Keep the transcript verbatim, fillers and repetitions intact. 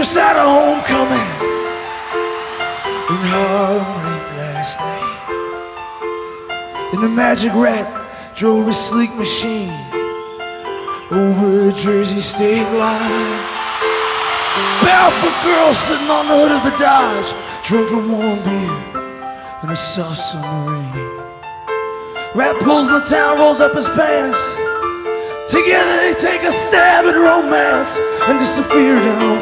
just had a homecoming in Harlem late last night. And the Magic Rat drove a sleek machine over a Jersey state line. Barefoot girls sitting on the hood of a Dodge, drinking warm beer in a soft summer rain. Rat pulls the town, rolls up his pants. Together they take a stab at romance and disappear down